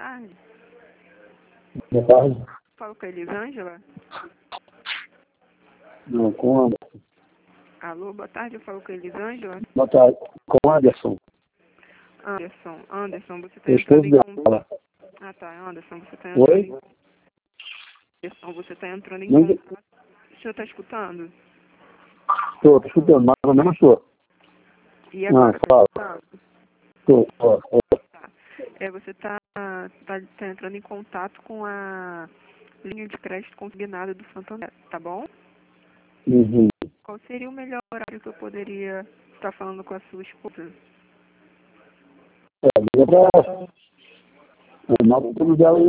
tarde. Boa tarde. Falo com a Elisângela. Não, com Anderson. Alô, boa tarde, eu falo com a Elisângela. Boa tarde. Com Anderson. Anderson, você está Eu estou entrando em contato. dela. Ah, tá, Anderson, você está entrando Oi? Anderson, você está entrando em Não, contato. O senhor está escutando? estou escutando, mais ou menos estou. E agora, está fala. escutando? Estou. Tá. Você está entrando em contato com a linha de crédito consignada do Santander, tá bom? Uhum. Qual seria o melhor horário que eu poderia estar falando com a sua esposa? Liga para o nome dela aí.